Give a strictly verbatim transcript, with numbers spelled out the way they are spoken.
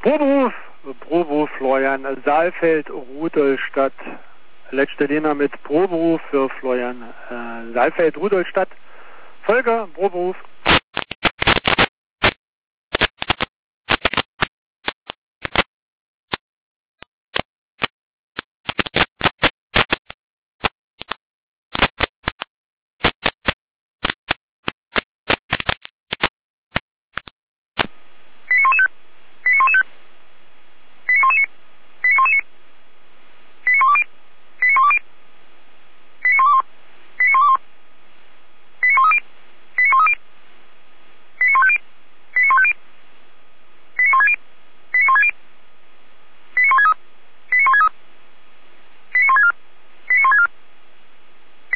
Proberuf, Proberuf Florian Saalfeld, Rudolstadt. Letzte Lena mit Proberuf für Florian äh, Saalfeld, Rudolstadt. Folge, Proberuf.